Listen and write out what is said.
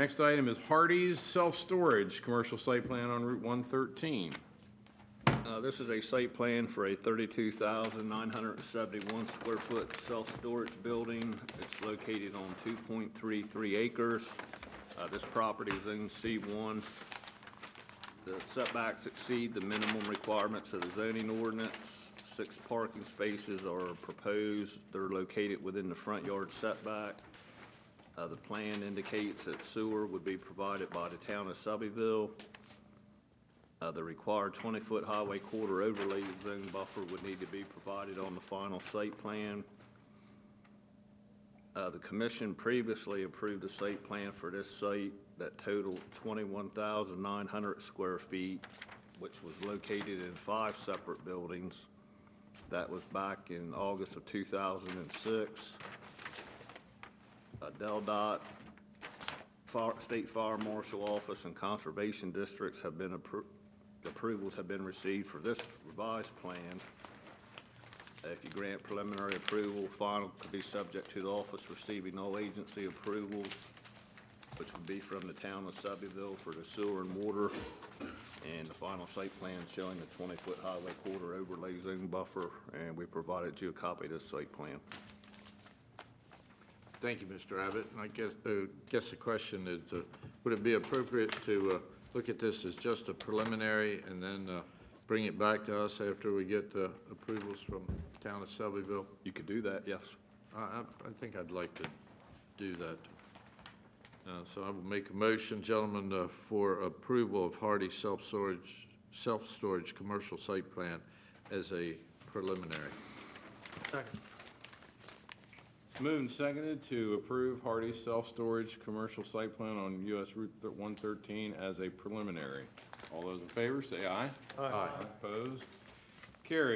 next item is Hardee's Self-Storage, commercial site plan on Route 113. This is a site plan for a 32,971 square foot self-storage building. It's located on 2.33 acres. This property is in C1. The setbacks exceed the minimum requirements of the zoning ordinance. 6 parking spaces are proposed. They're located within the front yard setback. The plan indicates that sewer would be provided by the town of Subbyville. The required 20-foot highway quarter overlay zone buffer would need to be provided on the final site plan. The commission previously approved a site plan for this site that totaled 21,900 square feet, which was located in 5 separate buildings. That was back in August of 2006. DelDOT, State Fire Marshal Office, and Conservation Districts have been approvals have been received for this revised plan. If you grant preliminary approval, final could be subject to the office receiving all agency approvals, which would be from the town of Subbyville for the sewer and water, and the final site plan showing the 20-foot highway quarter overlay zone buffer, and we provided you a copy of this site plan. Thank you, Mr. Abbott. And I guess the question is, would it be appropriate to look at this as just a preliminary and then bring it back to us after we get approvals from the town of Selbyville? You could do that, yes. I think I'd like to do that. So I will make a motion, gentlemen, for approval of Hardy self-storage commercial site plan as a preliminary. Second. Moved and seconded to approve Hardee's Self-Storage commercial site plan on US Route 113 as a preliminary. All those in favor, say aye. Aye. Opposed? Carried.